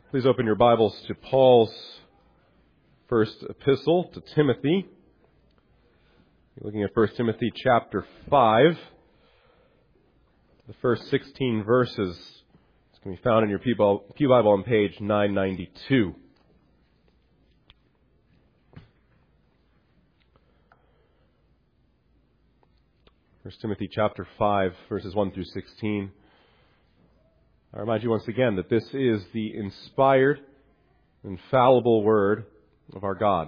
Please open your Bibles to Paul's first epistle to Timothy. You're looking at 1 Timothy chapter 5. The first 16 verses. It's going to be found in your Pew Bible on page 992. First Timothy chapter 5, verses 1 through 16. I remind you once again that this is the inspired, infallible word of our God.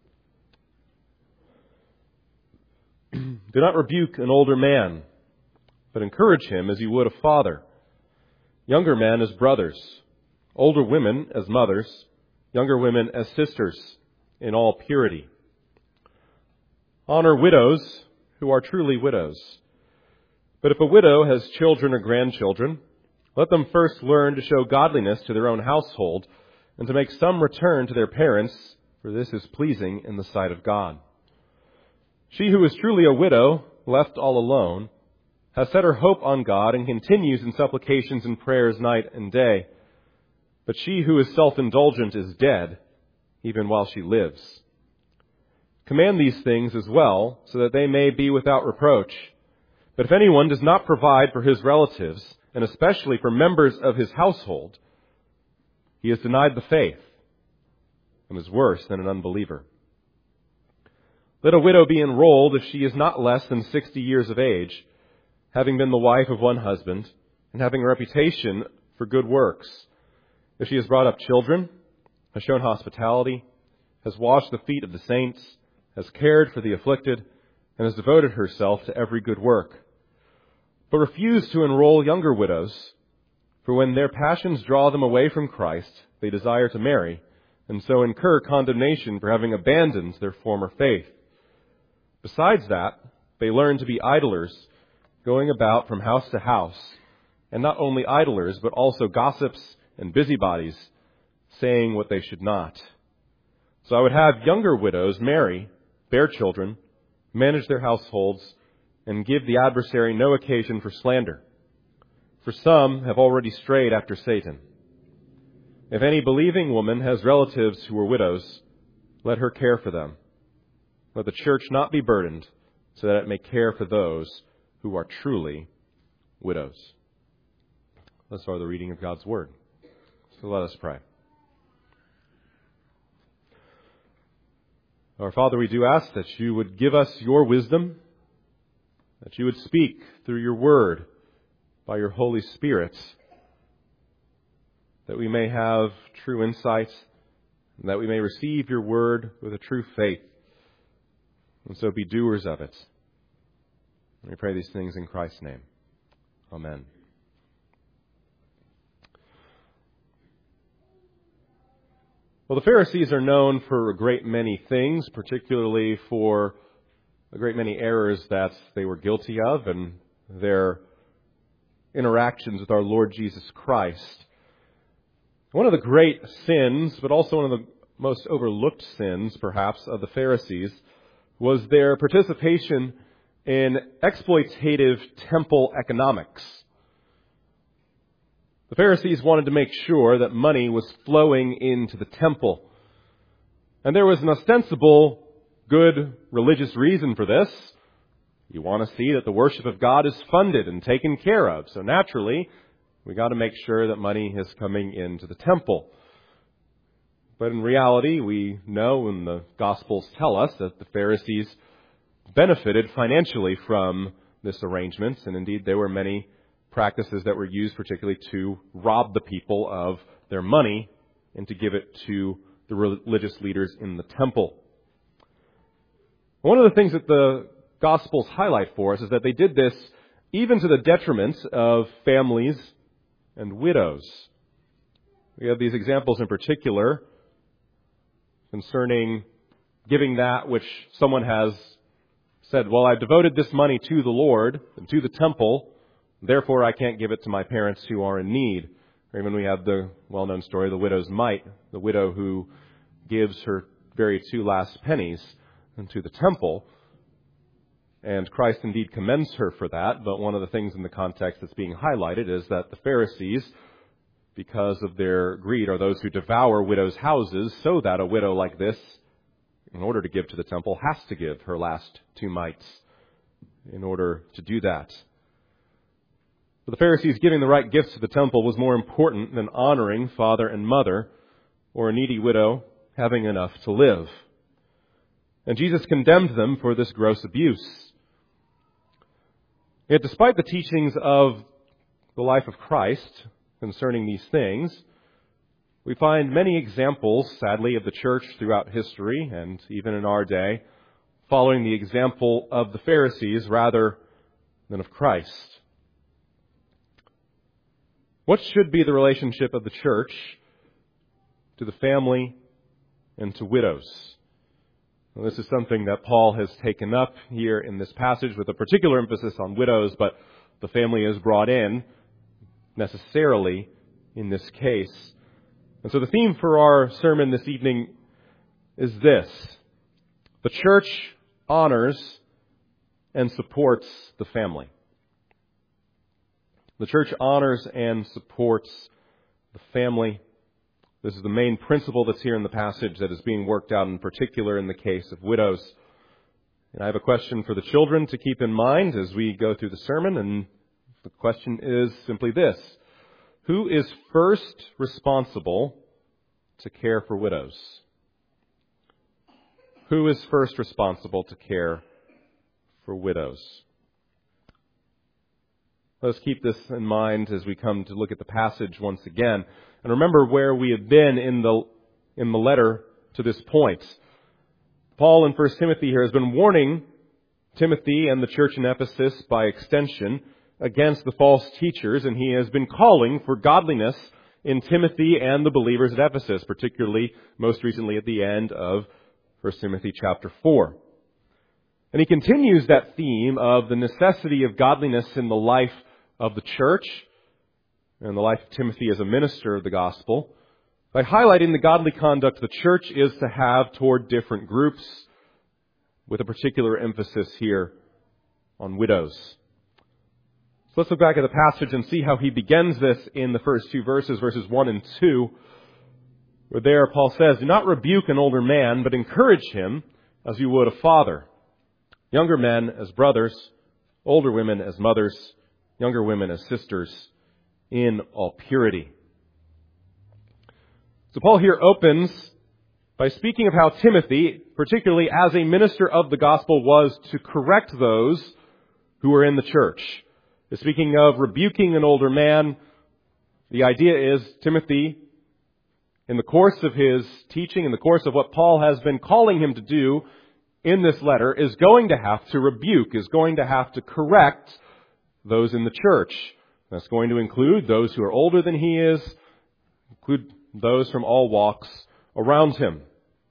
Do not rebuke an older man, but encourage him as you would a father. Younger men as brothers, older women as mothers, younger women as sisters, in all purity. Honor widows who are truly widows. But if a widow has children or grandchildren, let them first learn to show godliness to their own household and to make some return to their parents, for this is pleasing in the sight of God. She who is truly a widow, left all alone, has set her hope on God and continues in supplications and prayers night and day. But she who is self-indulgent is dead, even while she lives. Command these things as well, so that they may be without reproach. But if anyone does not provide for his relatives, and especially for members of his household, he has denied the faith and is worse than an unbeliever. Let a widow be enrolled if she is not less than 60 years of age, having been the wife of one husband, and having a reputation for good works. If she has brought up children, has shown hospitality, has washed the feet of the saints, has cared for the afflicted, and has devoted herself to every good work. But refuse to enroll younger widows, for when their passions draw them away from Christ, they desire to marry, and so incur condemnation for having abandoned their former faith. Besides that, they learn to be idlers, going about from house to house, and not only idlers, but also gossips and busybodies, saying what they should not. So I would have younger widows marry, bear children, manage their households, and give the adversary no occasion for slander. For some have already strayed after Satan. If any believing woman has relatives who are widows, let her care for them. Let the church not be burdened, so that it may care for those who are truly widows. Thus are the reading of God's Word. So let us pray. Our Father, we do ask that you would give us your wisdom, that you would speak through your word by your Holy Spirit, that we may have true insight, and that we may receive your word with a true faith, and so be doers of it. And we pray these things in Christ's name. Amen. Well, the Pharisees are known for a great many things, particularly for a great many errors that they were guilty of and their interactions with our Lord Jesus Christ. One of the great sins, but also one of the most overlooked sins, perhaps, of the Pharisees was their participation in exploitative temple economics. The Pharisees wanted to make sure that money was flowing into the temple. And there was an ostensible good religious reason for this. You want to see that the worship of God is funded and taken care of. So naturally, we got to make sure that money is coming into the temple. But in reality, we know, and the Gospels tell us, that the Pharisees benefited financially from this arrangement. And indeed, there were many practices that were used particularly to rob the people of their money and to give it to the religious leaders in the temple. One of the things that the Gospels highlight for us is that they did this even to the detriment of families and widows. We have these examples in particular concerning giving that which someone has said, well, I've devoted this money to the Lord and to the temple, therefore I can't give it to my parents who are in need. Or even we have the well-known story of the widow's mite, the widow who gives her very two last pennies to the temple. And Christ indeed commends her for that. But one of the things in the context that's being highlighted is that the Pharisees because of their greed, are those who devour widows' houses, so that a widow like this, in order to give to the temple, has to give her last 2 mites in order to do that. For the Pharisees, giving the right gifts to the temple was more important than honoring father and mother, or a needy widow having enough to live. And Jesus condemned them for this gross abuse. Yet despite the teachings of the life of Christ concerning these things, we find many examples, sadly, of the church throughout history and even in our day, following the example of the Pharisees rather than of Christ. What should be the relationship of the church to the family and to widows? Well, this is something that Paul has taken up here in this passage with a particular emphasis on widows, but the family is brought in necessarily in this case. And so the theme for our sermon this evening is this: the church honors and supports the family. The church honors and supports the family. This is the main principle that's here in the passage that is being worked out in particular in the case of widows. And I have a question for the children to keep in mind as we go through the sermon, and the question is simply this: who is first responsible to care for widows? Who is first responsible to care for widows? Let us keep this in mind as we come to look at the passage once again. And remember where we have been in the letter to this point. Paul in 1 Timothy here has been warning Timothy and the church in Ephesus by extension against the false teachers, and he has been calling for godliness in Timothy and the believers at Ephesus, particularly most recently at the end of 1 Timothy chapter 4. And he continues that theme of the necessity of godliness in the life of the church and the life of Timothy as a minister of the gospel by highlighting the godly conduct the church is to have toward different groups, with a particular emphasis here on widows. So let's look back at the passage and see how he begins this in the first 2 verses, verses 1 and 2, where there Paul says, "Do not rebuke an older man, but encourage him as you would a father. Younger men as brothers, older women as mothers, younger women as sisters, in all purity." So Paul here opens by speaking of how Timothy, particularly as a minister of the gospel, was to correct those who were in the church. Speaking of rebuking an older man, the idea is Timothy, in the course of his teaching, in the course of what Paul has been calling him to do in this letter, is going to have to rebuke, is going to have to correct those in the church. That's going to include those who are older than he is, include those from all walks around him.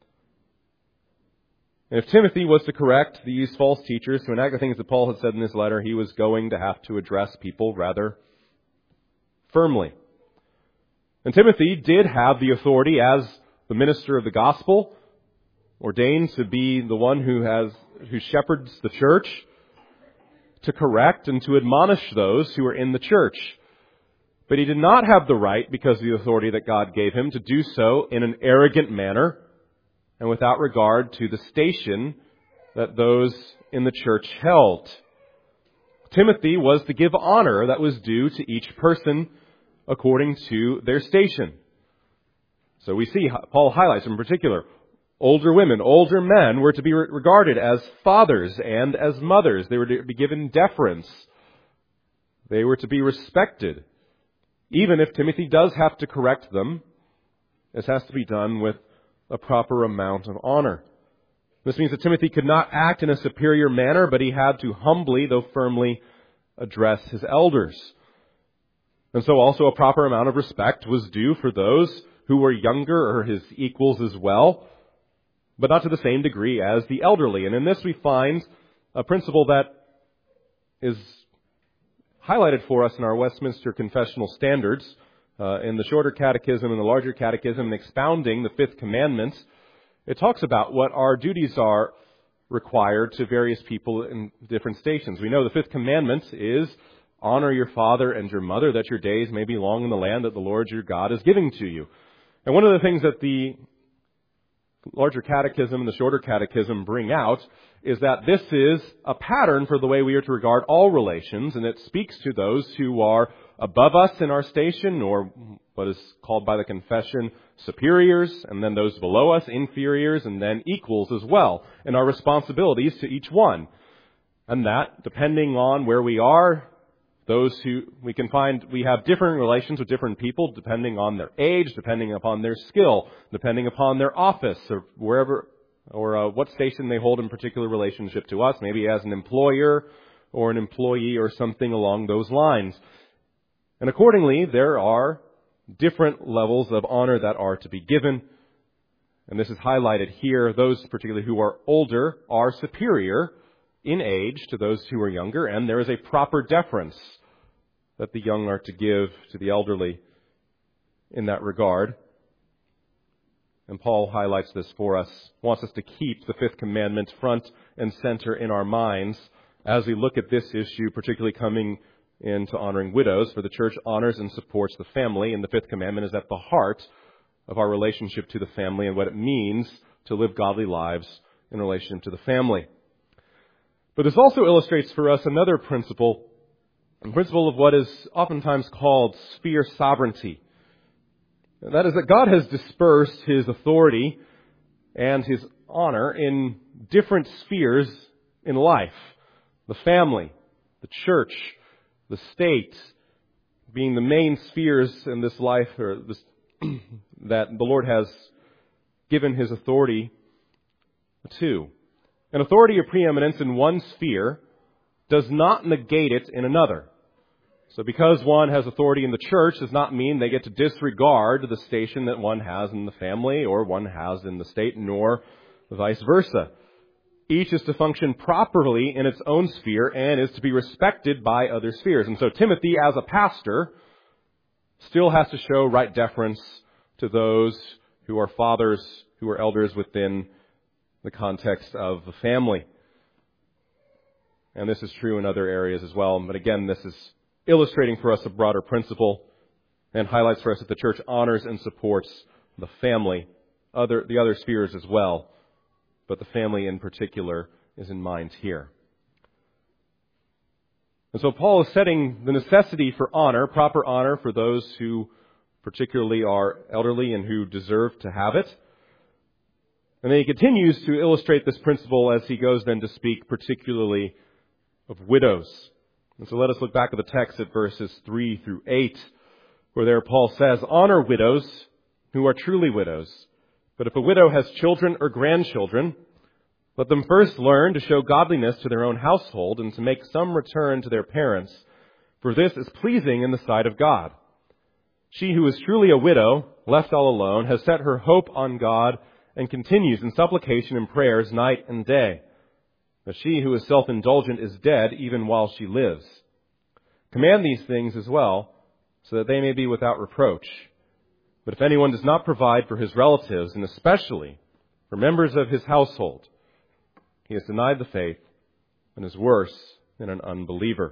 And if Timothy was to correct these false teachers to enact the things that Paul had said in this letter, he was going to have to address people rather firmly. And Timothy did have the authority as the minister of the gospel, ordained to be the one who shepherds the church, to correct and to admonish those who are in the church. But he did not have the right, because of the authority that God gave him, to do so in an arrogant manner and without regard to the station that those in the church held. Timothy was to give honor that was due to each person according to their station. So we see Paul highlights in particular older women, older men were to be regarded as fathers and as mothers. They were to be given deference. They were to be respected. Even if Timothy does have to correct them, this has to be done with a proper amount of honor. This means that Timothy could not act in a superior manner, but he had to humbly, though firmly, address his elders. And so also a proper amount of respect was due for those who were younger or his equals as well, but not to the same degree as the elderly. And in this we find a principle that is highlighted for us in our Westminster Confessional Standards, in the shorter catechism and the larger catechism, in expounding the fifth commandment. It talks about what our duties are required to various people in different stations. We know the fifth commandment is honor your father and your mother, that your days may be long in the land that the Lord your God is giving to you. And one of the things that the larger catechism and the shorter catechism bring out is that this is a pattern for the way we are to regard all relations, and it speaks to those who are above us in our station, or what is called by the confession superiors, and then those below us, inferiors, and then equals as well, in our responsibilities to each one. And that, depending on where we are, those who we can find, we have different relations with different people depending on their age, depending upon their skill, depending upon their office, or wherever, or what station they hold in particular relationship to us, maybe as an employer or an employee or something along those lines. And accordingly, there are different levels of honor that are to be given. And this is highlighted here. Those particularly who are older are superior in age to those who are younger, and there is a proper deference that the young are to give to the elderly in that regard. And Paul highlights this for us, wants us to keep the fifth commandment front and center in our minds as we look at this issue, particularly coming into honoring widows, for the church honors and supports the family, and the fifth commandment is at the heart of our relationship to the family and what it means to live godly lives in relation to the family. But this also illustrates for us another principle, a principle of what is oftentimes called sphere sovereignty. And that is that God has dispersed His authority and His honor in different spheres in life. The family, the church, the state, being the main spheres in this life, or this, that the Lord has given His authority to. An authority or preeminence in one sphere does not negate it in another. So because one has authority in the church does not mean they get to disregard the station that one has in the family or one has in the state, nor vice versa. Each is to function properly in its own sphere and is to be respected by other spheres. And so Timothy, as a pastor, still has to show right deference to those who are fathers, who are elders within the context of the family. And this is true in other areas as well. But again, this is illustrating for us a broader principle and highlights for us that the church honors and supports the family, the other spheres as well. But the family in particular is in mind here. And so Paul is setting the necessity for honor, proper honor for those who particularly are elderly and who deserve to have it. And then he continues to illustrate this principle as he goes then to speak particularly of widows. And so let us look back at the text at verses 3 through 8, where there Paul says, "Honor widows who are truly widows. But if a widow has children or grandchildren, let them first learn to show godliness to their own household and to make some return to their parents, for this is pleasing in the sight of God. She who is truly a widow, left all alone, has set her hope on God and continues in supplication and prayers night and day. But she who is self-indulgent is dead even while she lives. Command these things as well, so that they may be without reproach. But if anyone does not provide for his relatives, and especially for members of his household, he has denied the faith and is worse than an unbeliever."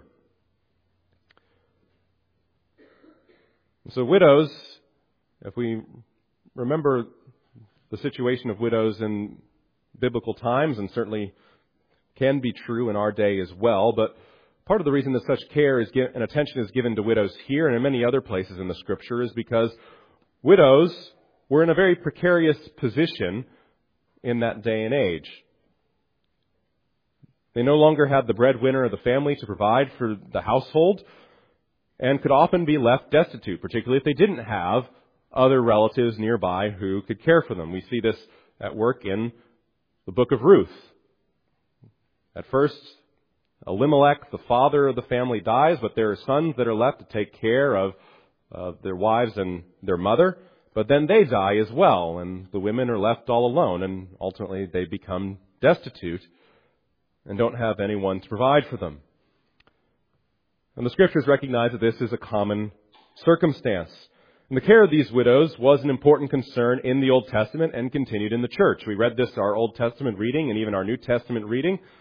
So widows, if we remember the situation of widows in biblical times, and certainly can be true in our day as well, but part of the reason that such care is and attention is given to widows here and in many other places in the Scripture is because widows were in a very precarious position in that day and age. They no longer had the breadwinner of the family to provide for the household and could often be left destitute, particularly if they didn't have other relatives nearby who could care for them. We see this at work in the book of Ruth. At first, Elimelech, the father of the family, dies, but there are sons that are left to take care of their wives and their mother. But then they die as well, and the women are left all alone, and ultimately they become destitute and don't have anyone to provide for them. And the Scriptures recognize that this is a common circumstance. And the care of these widows was an important concern in the Old Testament and continued in the church. We read this, our Old Testament reading, and even our New Testament reading,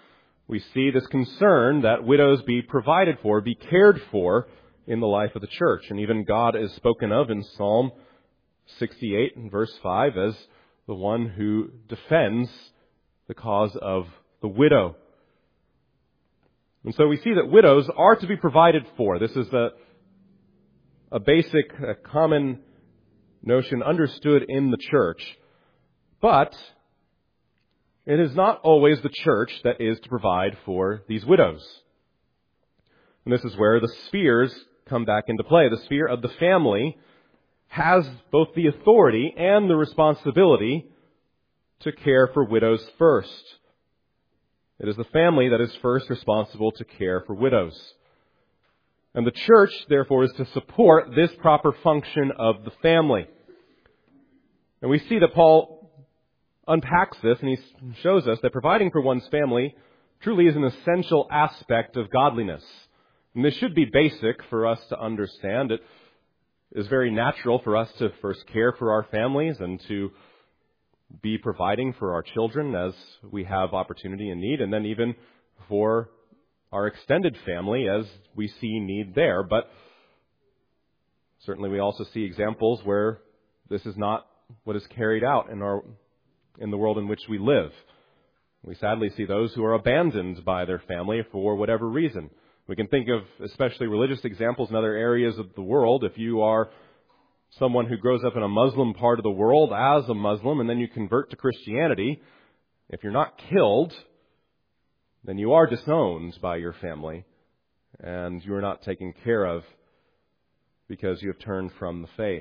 we see this concern that widows be provided for, be cared for in the life of the church. And even God is spoken of in Psalm 68 and verse 5 as the one who defends the cause of the widow. And so we see that widows are to be provided for. This is a basic, a common notion understood in the church. But it is not always the church that is to provide for these widows. And this is where the spheres come back into play. The sphere of the family has both the authority and the responsibility to care for widows first. It is the family that is first responsible to care for widows. And the church, therefore, is to support this proper function of the family. And we see that Paul unpacks this, and he shows us that providing for one's family truly is an essential aspect of godliness. And this should be basic for us to understand. It is very natural for us to first care for our families and to be providing for our children as we have opportunity and need, and then even for our extended family as we see need there. But certainly we also see examples where this is not what is carried out in the world in which we live. We sadly see those who are abandoned by their family for whatever reason. We can think of especially religious examples in other areas of the world. If you are someone who grows up in a Muslim part of the world as a Muslim and then you convert to Christianity, if you're not killed, then you are disowned by your family and you are not taken care of because you have turned from the faith.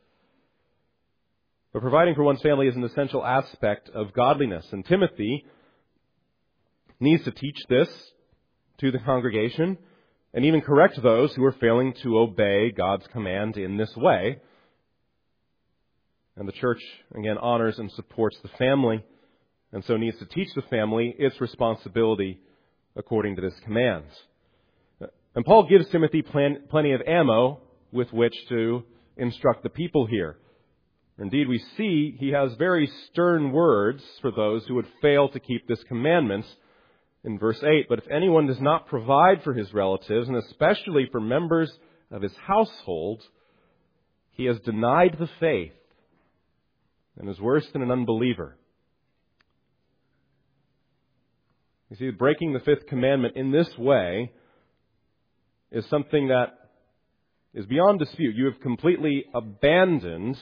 But providing for one's family is an essential aspect of godliness. And Timothy needs to teach this to the congregation and even correct those who are failing to obey God's command in this way. And the church, again, honors and supports the family, and so needs to teach the family its responsibility according to this command. And Paul gives Timothy plenty of ammo with which to instruct the people here. Indeed, we see he has very stern words for those who would fail to keep this commandment in verse 8. But if anyone does not provide for his relatives, and especially for members of his household, he has denied the faith and is worse than an unbeliever. You see, breaking the fifth commandment in this way is something that is beyond dispute. You have completely abandoned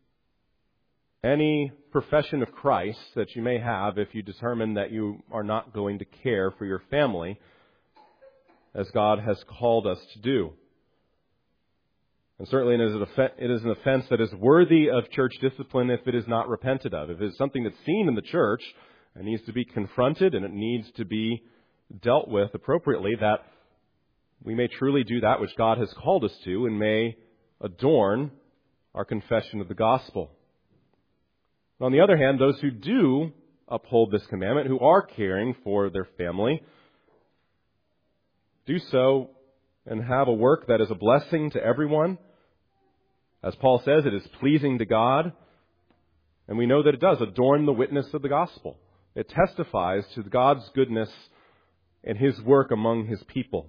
any profession of Christ that you may have if you determine that you are not going to care for your family as God has called us to do. And certainly it is an offense that is worthy of church discipline if it is not repented of. If it is something that's seen in the church and needs to be confronted and it needs to be dealt with appropriately, that we may truly do that which God has called us to and may adorn our confession of the gospel. On the other hand, those who do uphold this commandment, who are caring for their family, do so and have a work that is a blessing to everyone. As Paul says, it is pleasing to God. And we know that it does adorn the witness of the gospel. It testifies to God's goodness and His work among His people.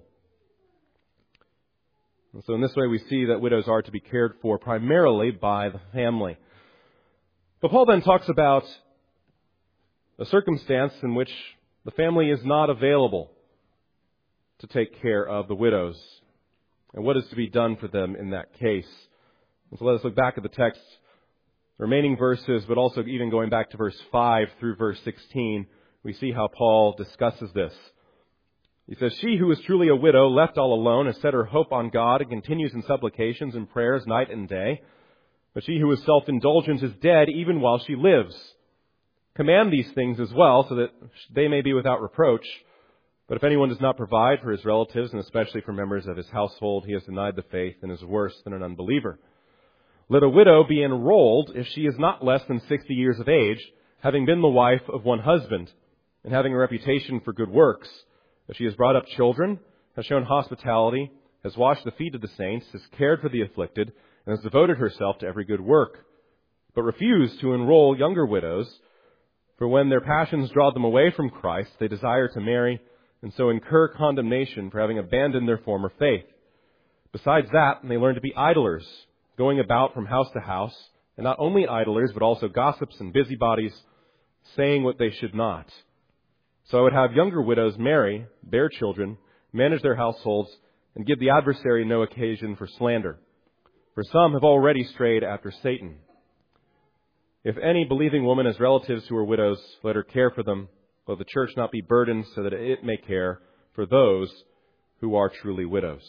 And so in this way we see that widows are to be cared for primarily by the family. But Paul then talks about a circumstance in which the family is not available to take care of the widows and what is to be done for them in that case. And so let us look back at the text, the remaining verses, but also even going back to verse 5 through verse 16, we see how Paul discusses this. He says, "She who is truly a widow, left all alone, has set her hope on God and continues in supplications and prayers night and day. But she who is self-indulgent is dead even while she lives. Command these things as well, so that they may be without reproach. But if anyone does not provide for his relatives, and especially for members of his household, he has denied the faith and is worse than an unbeliever. Let a widow be enrolled if she is not less than 60 years of age, having been the wife of one husband, and having a reputation for good works. If she has brought up children, has shown hospitality, has washed the feet of the saints, has cared for the afflicted, and has devoted herself to every good work. But refuse to enroll younger widows, for when their passions draw them away from Christ, they desire to marry and so incur condemnation for having abandoned their former faith. Besides that, they learn to be idlers, going about from house to house, and not only idlers, but also gossips and busybodies, saying what they should not. So I would have younger widows marry, bear children, manage their households, and give the adversary no occasion for slander. For some have already strayed after Satan. If any believing woman has relatives who are widows, let her care for them, let the church not be burdened, so that it may care for those who are truly widows.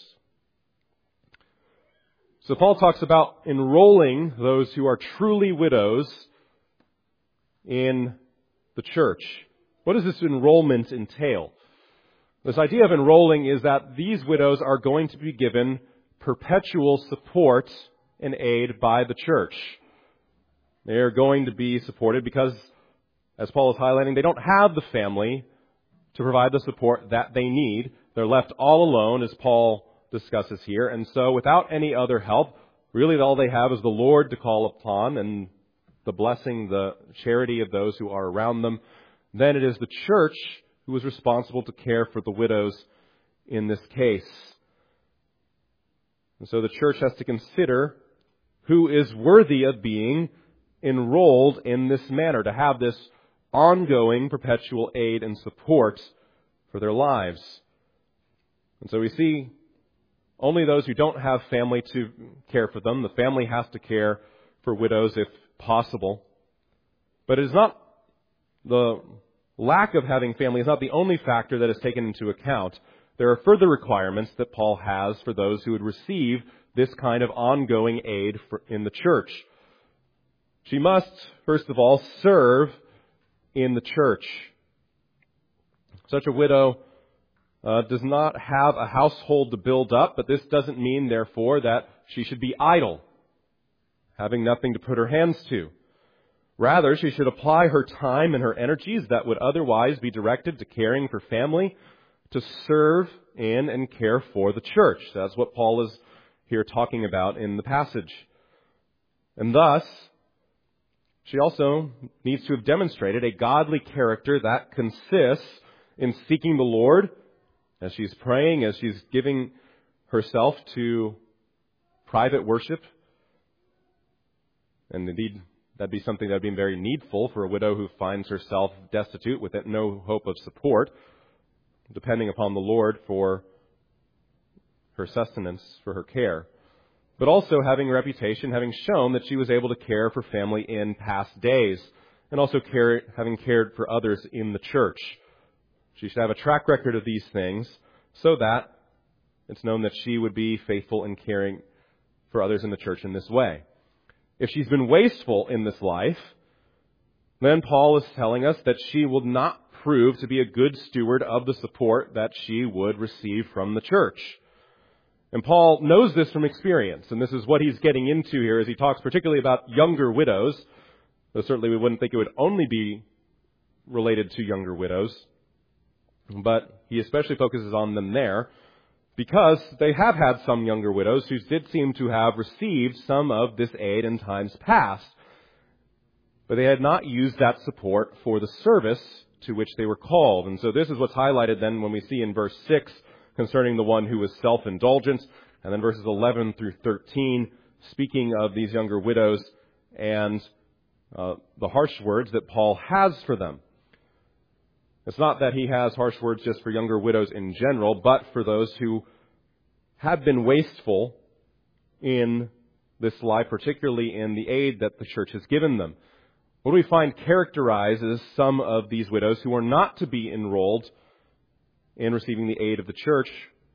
So Paul talks about enrolling those who are truly widows in the church. What does this enrollment entail? This idea of enrolling is that these widows are going to be given perpetual support and aid by the church. They are going to be supported because, as Paul is highlighting, they don't have the family to provide the support that they need. They're left all alone, as Paul discusses here. And so without any other help, really all they have is the Lord to call upon and the blessing, the charity of those who are around them. Then it is the church who is responsible to care for the widows in this case. And so the church has to consider who is worthy of being enrolled in this manner, to have this ongoing perpetual aid and support for their lives. And so we see only those who don't have family to care for them. The family has to care for widows if possible. But it is not the lack of having family is not the only factor that is taken into account. There are further requirements that Paul has for those who would receive this kind of ongoing aid in the church. She must, first of all, serve in the church. Such a widow does not have a household to build up, but this doesn't mean, therefore, that she should be idle, having nothing to put her hands to. Rather, she should apply her time and her energies that would otherwise be directed to caring for family to serve in and care for the church. That's what Paul is here talking about in the passage. And thus, she also needs to have demonstrated a godly character that consists in seeking the Lord as she's praying, as she's giving herself to private worship. And indeed, that'd be something that would be very needful for a widow who finds herself destitute with no hope of support, depending upon the Lord for her sustenance, for her care. But also having a reputation, having shown that she was able to care for family in past days, and also having cared for others in the church. She should have a track record of these things so that it's known that she would be faithful in caring for others in the church in this way. If she's been wasteful in this life, then Paul is telling us that she will not prove to be a good steward of the support that she would receive from the church. And Paul knows this from experience, and this is what he's getting into here as he talks particularly about younger widows, though certainly we wouldn't think it would only be related to younger widows, but he especially focuses on them there because they have had some younger widows who did seem to have received some of this aid in times past, but they had not used that support for the service to which they were called. And so this is what's highlighted then when we see in verse 6 concerning the one who was self-indulgent, and then verses 11 through 13 speaking of these younger widows and the harsh words that Paul has for them. It's not that he has harsh words just for younger widows in general, but for those who have been wasteful in this life, particularly in the aid that the church has given them. What do we find characterizes some of these widows who are not to be enrolled in receiving the aid of the church?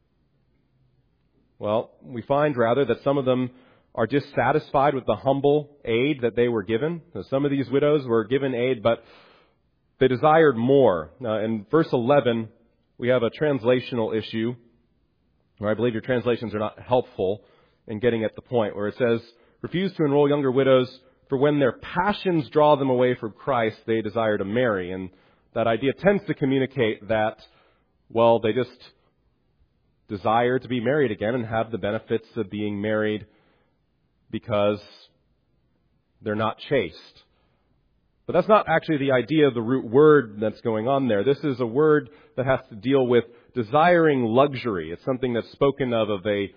Well, we find rather that some of them are dissatisfied with the humble aid that they were given. Now, some of these widows were given aid, but they desired more. Now, in verse 11, we have a translational issue, where I believe your translations are not helpful in getting at the point, where it says, refuse to enroll younger widows, for when their passions draw them away from Christ, they desire to marry. And that idea tends to communicate that, well, they just desire to be married again and have the benefits of being married because they're not chaste. But that's not actually the idea of the root word that's going on there. This is a word that has to deal with desiring luxury. It's something that's spoken of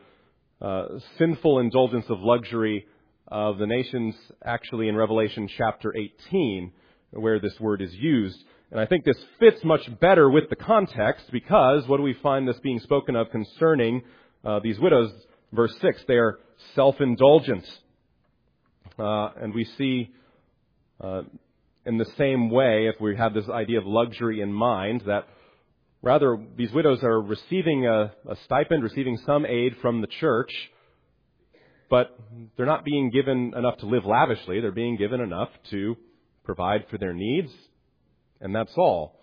a sinful indulgence of luxury of the nations, actually in Revelation chapter 18, where this word is used. And I think this fits much better with the context, because what do we find this being spoken of concerning these widows? Verse 6, they are self-indulgent. And we see in the same way, if we have this idea of luxury in mind, that rather these widows are receiving a stipend, receiving some aid from the church, but they're not being given enough to live lavishly. They're being given enough to provide for their needs, and that's all.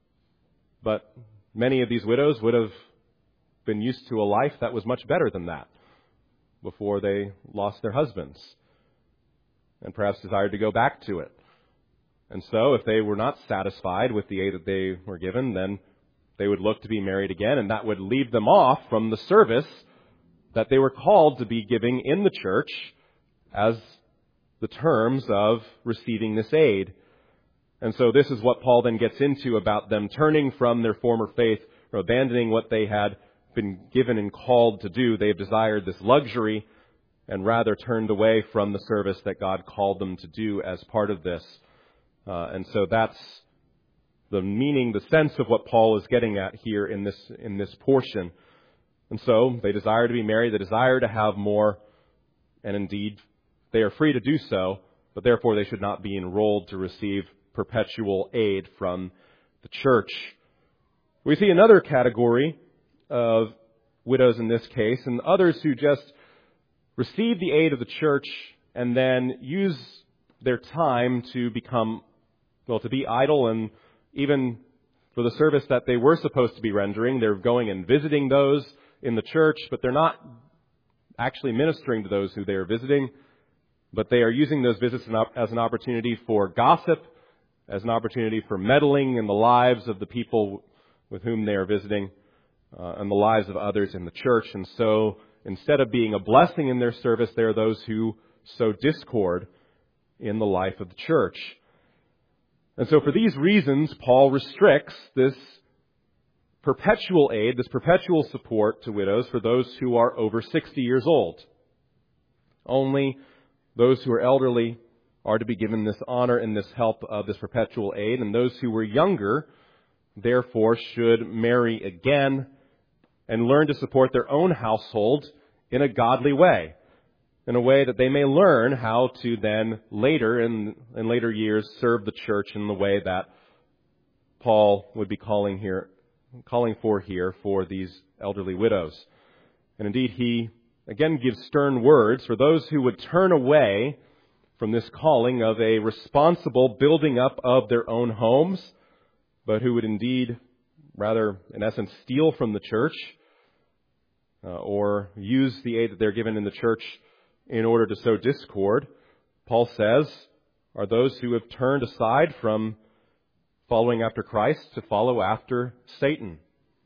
But many of these widows would have been used to a life that was much better than that before they lost their husbands, and perhaps desired to go back to it. And so if they were not satisfied with the aid that they were given, then they would look to be married again, and that would leave them off from the service that they were called to be giving in the church as the terms of receiving this aid. And so this is what Paul then gets into about them turning from their former faith, or abandoning what they had been given and called to do. They have desired this luxury and rather turned away from the service that God called them to do as part of this. And so that's the meaning, the sense of what Paul is getting at here in this portion. And so they desire to be married, they desire to have more, and indeed they are free to do so, but therefore they should not be enrolled to receive perpetual aid from the church. We see another category of widows in this case, and others who just receive the aid of the church and then use their time to to be idle, and even for the service that they were supposed to be rendering, they're going and visiting those in the church, but they're not actually ministering to those who they are visiting, but they are using those visits as an opportunity for gossip, as an opportunity for meddling in the lives of the people with whom they are visiting, and the lives of others in the church. And so instead of being a blessing in their service, they are those who sow discord in the life of the church. And so for these reasons, Paul restricts this perpetual aid, this perpetual support to widows for those who are over 60 years old. Only those who are elderly are to be given this honor and this help of this perpetual aid, and those who were younger, therefore, should marry again and learn to support their own household in a godly way, in a way that they may learn how to then later, in later years, serve the church in the way that Paul would be calling for here for these elderly widows. And indeed, he again gives stern words for those who would turn away from this calling of a responsible building up of their own homes, but who would indeed rather, in essence, steal from the church or use the aid that they're given in the church in order to sow discord. Paul says, are those who have turned aside from following after Christ to follow after Satan.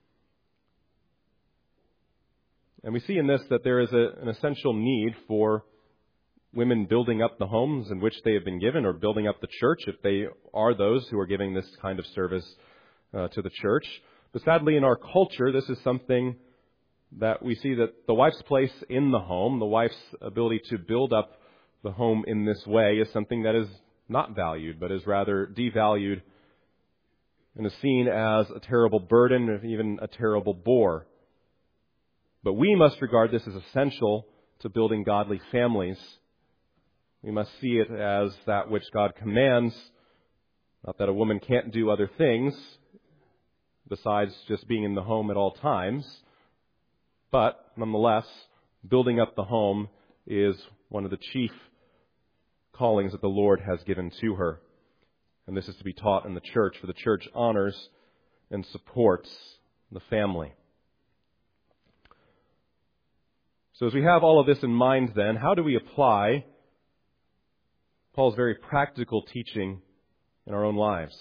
And we see in this that there is an essential need for women building up the homes in which they have been given, or building up the church if they are those who are giving this kind of service to the church. But sadly, in our culture, this is something that we see that the wife's place in the home, the wife's ability to build up the home in this way, is something that is not valued, but is rather devalued and is seen as a terrible burden, or even a terrible bore. But we must regard this as essential to building godly families. We must see it as that which God commands, not that a woman can't do other things besides just being in the home at all times, but nonetheless, building up the home is one of the chief callings that the Lord has given to her. And this is to be taught in the church, for the church honors and supports the family. So as we have all of this in mind then, how do we apply Paul's very practical teaching in our own lives?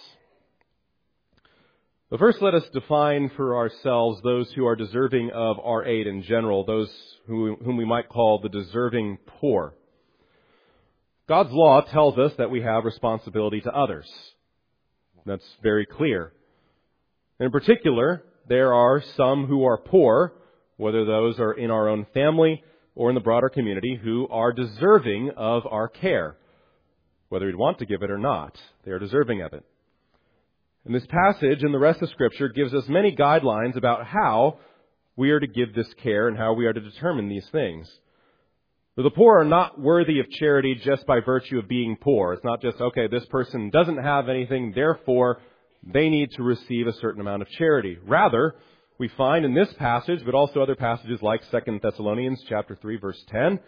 But first, let us define for ourselves those who are deserving of our aid in general, those whom we might call the deserving poor. God's law tells us that we have responsibility to others. That's very clear. In particular, there are some who are poor, whether those are in our own family or in the broader community, who are deserving of our care. Whether we'd want to give it or not, they are deserving of it. And this passage and the rest of Scripture gives us many guidelines about how we are to give this care and how we are to determine these things. But the poor are not worthy of charity just by virtue of being poor. It's not just, okay, this person doesn't have anything, therefore they need to receive a certain amount of charity. Rather, we find in this passage, but also other passages like 2 Thessalonians chapter 3, verse 10,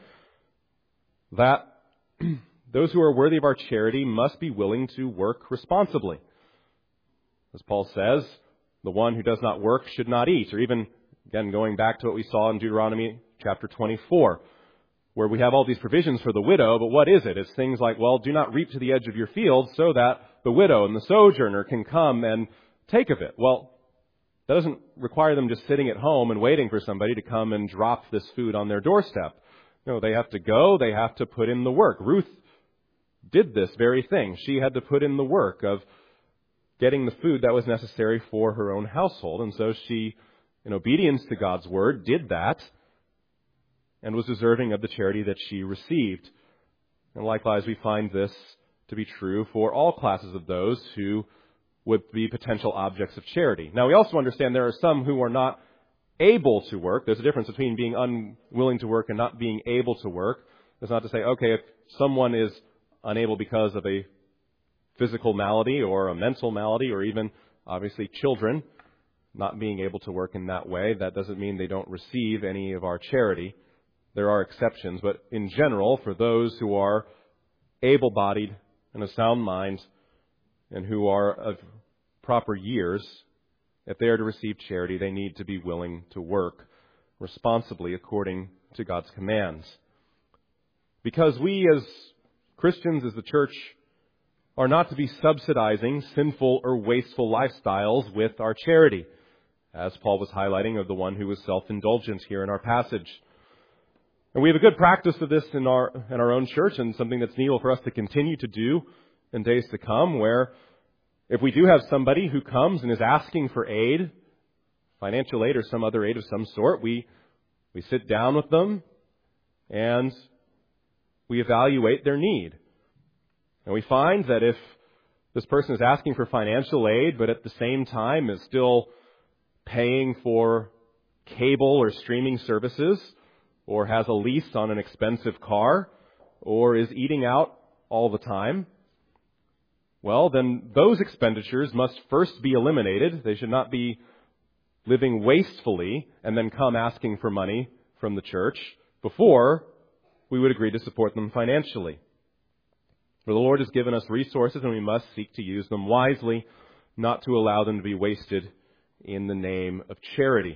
that those who are worthy of our charity must be willing to work responsibly. As Paul says, the one who does not work should not eat. Or even, again, going back to what we saw in Deuteronomy chapter 24, where we have all these provisions for the widow, but what is it? It's things like, well, do not reap to the edge of your field so that the widow and the sojourner can come and take of it. Well, that doesn't require them just sitting at home and waiting for somebody to come and drop this food on their doorstep. No, they have to go, they have to put in the work. Ruth did this very thing. She had to put in the work of getting the food that was necessary for her own household. And so she, in obedience to God's word, did that and was deserving of the charity that she received. And likewise, we find this to be true for all classes of those who would be potential objects of charity. Now, we also understand there are some who are not able to work. There's a difference between being unwilling to work and not being able to work. It's not to say, okay, if someone is unable because of a physical malady or a mental malady, or even, obviously, children not being able to work in that way, that doesn't mean they don't receive any of our charity. There are exceptions, but in general, for those who are able-bodied and of sound mind and who are of proper years, if they are to receive charity, they need to be willing to work responsibly according to God's commands. Because we as Christians, as the church, are not to be subsidizing sinful or wasteful lifestyles with our charity, as Paul was highlighting of the one who was self-indulgent here in our passage. And we have a good practice of this in our own church, and something that's needful for us to continue to do in days to come, where if we do have somebody who comes and is asking for aid, financial aid or some other aid of some sort, we sit down with them and we evaluate their need. And we find that if this person is asking for financial aid, but at the same time is still paying for cable or streaming services, or has a lease on an expensive car, or is eating out all the time, well, then those expenditures must first be eliminated. They should not be living wastefully and then come asking for money from the church before we would agree to support them financially. For the Lord has given us resources, and we must seek to use them wisely, not to allow them to be wasted in the name of charity.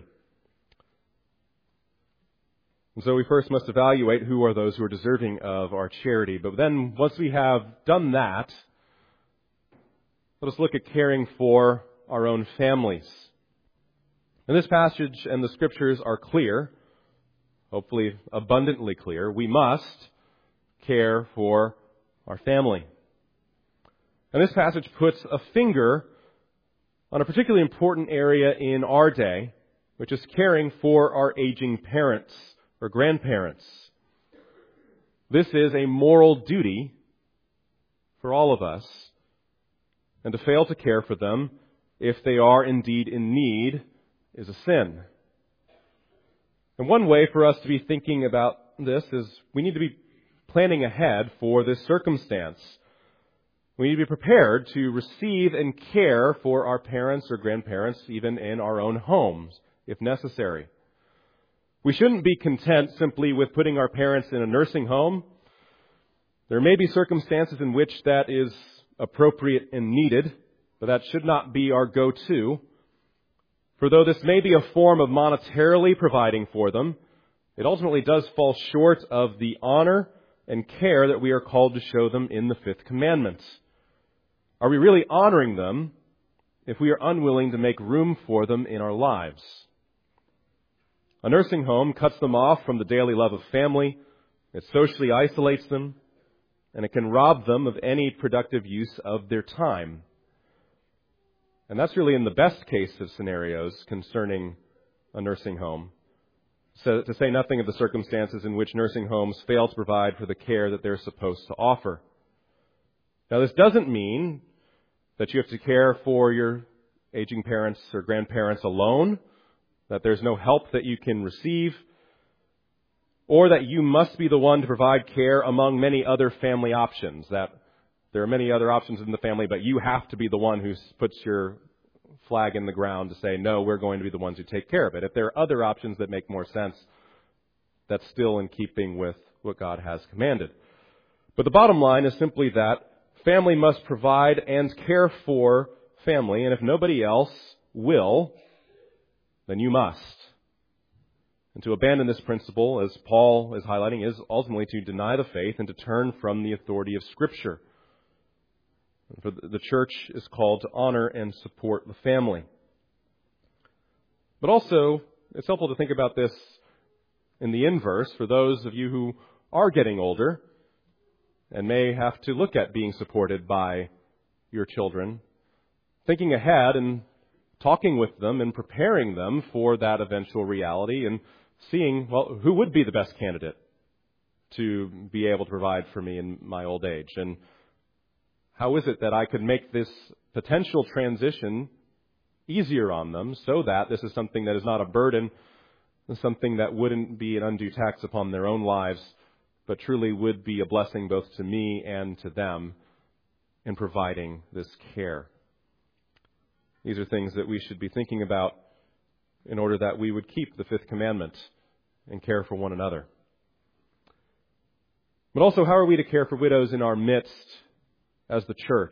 And so we first must evaluate who are those who are deserving of our charity. But then, once we have done that, let us look at caring for our own families. And this passage and the Scriptures are clear, hopefully abundantly clear. We must care for our family. And this passage puts a finger on a particularly important area in our day, which is caring for our aging parents or grandparents. This is a moral duty for all of us, and to fail to care for them, if they are indeed in need, is a sin. And one way for us to be thinking about this is we need to be planning ahead for this circumstance. We need to be prepared to receive and care for our parents or grandparents, even in our own homes, if necessary. We shouldn't be content simply with putting our parents in a nursing home. There may be circumstances in which that is appropriate and needed, but that should not be our go-to. For though this may be a form of monetarily providing for them, it ultimately does fall short of the honor and care that we are called to show them in the fifth commandment. Are we really honoring them if we are unwilling to make room for them in our lives? A nursing home cuts them off from the daily love of family. It socially isolates them, and it can rob them of any productive use of their time. And that's really in the best case of scenarios concerning a nursing home. So to say nothing of the circumstances in which nursing homes fail to provide for the care that they're supposed to offer. Now, this doesn't mean that you have to care for your aging parents or grandparents alone, that there's no help that you can receive, or that you must be the one to provide care among many other family options, that there are many other options in the family, but you have to be the one who puts your flag in the ground to say, no, we're going to be the ones who take care of it. If there are other options that make more sense, that's still in keeping with what God has commanded. But the bottom line is simply that family must provide and care for family, and if nobody else will, then you must. And to abandon this principle, as Paul is highlighting, is ultimately to deny the faith and to turn from the authority of Scripture. And for the church is called to honor and support the family. But also, it's helpful to think about this in the inverse for those of you who are getting older and may have to look at being supported by your children, thinking ahead and talking with them and preparing them for that eventual reality and seeing, well, who would be the best candidate to be able to provide for me in my old age? And how is it that I could make this potential transition easier on them so that this is something that is not a burden, something that wouldn't be an undue tax upon their own lives, but truly would be a blessing both to me and to them in providing this care? These are things that we should be thinking about in order that we would keep the fifth commandment and care for one another. But also, how are we to care for widows in our midst as the church?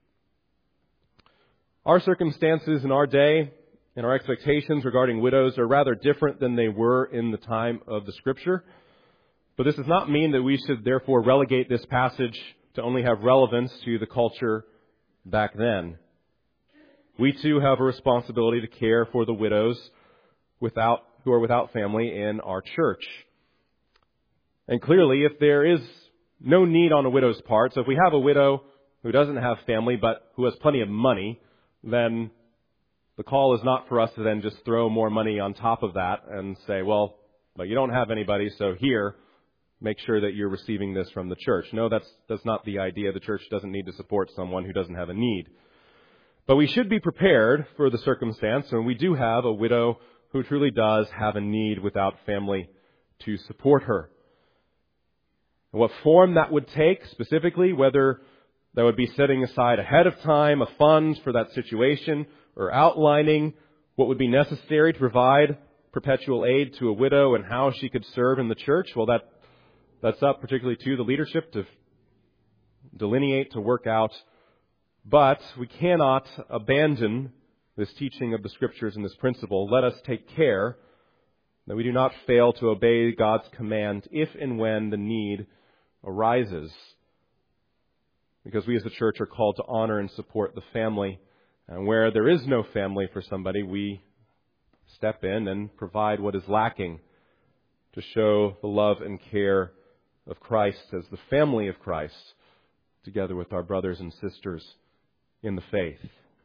Our circumstances in our day and our expectations regarding widows are rather different than they were in the time of the Scripture. But this does not mean that we should therefore relegate this passage to only have relevance to the culture back then. We too have a responsibility to care for the widows who are without family in our church. And clearly, if there is no need on a widow's part, so if we have a widow who doesn't have family but who has plenty of money, then the call is not for us to then just throw more money on top of that and say, well, but you don't have anybody, so here, make sure that you're receiving this from the church. No, that's not the idea. The church doesn't need to support someone who doesn't have a need. But we should be prepared for the circumstance when we do have a widow who truly does have a need without family to support her. And what form that would take specifically, whether that would be setting aside ahead of time a fund for that situation or outlining what would be necessary to provide perpetual aid to a widow and how she could serve in the church, well, that's up particularly to the leadership to delineate, to work out. But we cannot abandon this teaching of the Scriptures and this principle. Let us take care that we do not fail to obey God's command if and when the need arises. Because we as the church are called to honor and support the family. And where there is no family for somebody, we step in and provide what is lacking to show the love and care of Christ as the family of Christ, together with our brothers and sisters in the faith.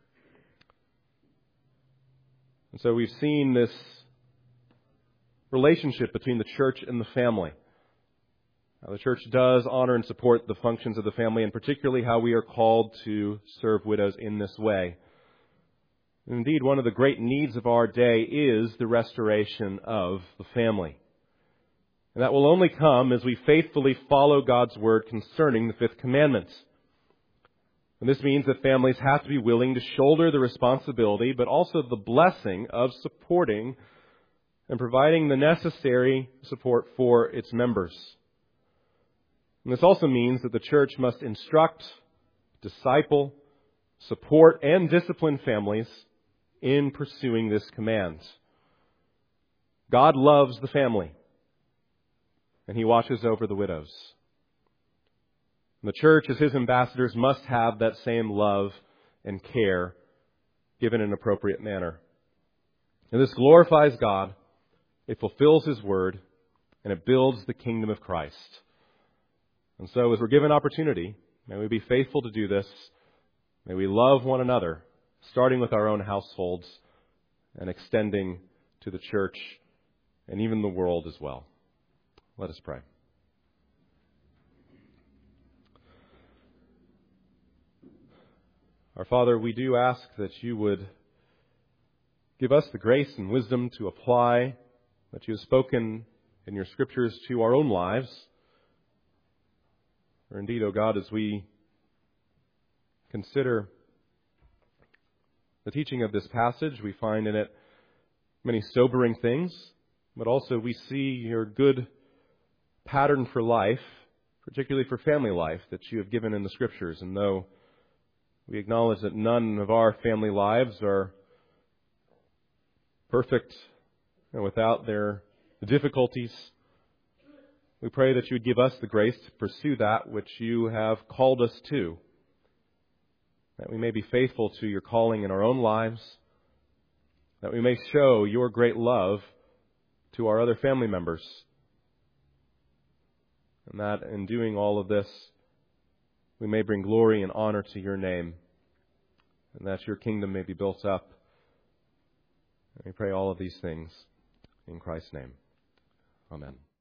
And so we've seen this relationship between the church and the family. Now, the church does honor and support the functions of the family, and particularly how we are called to serve widows in this way. Indeed, one of the great needs of our day is the restoration of the family. And that will only come as we faithfully follow God's word concerning the fifth commandment. And this means that families have to be willing to shoulder the responsibility, but also the blessing of supporting and providing the necessary support for its members. And this also means that the church must instruct, disciple, support, and discipline families in pursuing this command. God loves the family, and He watches over the widows. The church, as His ambassadors, must have that same love and care given in an appropriate manner. And this glorifies God, it fulfills His word, and it builds the kingdom of Christ. And so as we're given opportunity, may we be faithful to do this. May we love one another, starting with our own households and extending to the church and even the world as well. Let us pray. Our Father, we do ask that you would give us the grace and wisdom to apply what you have spoken in your scriptures to our own lives. For indeed, O God, as we consider the teaching of this passage, we find in it many sobering things, but also we see your good pattern for life, particularly for family life, that you have given in the scriptures. And though we acknowledge that none of our family lives are perfect and without their difficulties, we pray that you would give us the grace to pursue that which you have called us to, that we may be faithful to your calling in our own lives, that we may show your great love to our other family members, and that in doing all of this, we may bring glory and honor to your name, and that your kingdom may be built up. And we pray all of these things in Christ's name. Amen.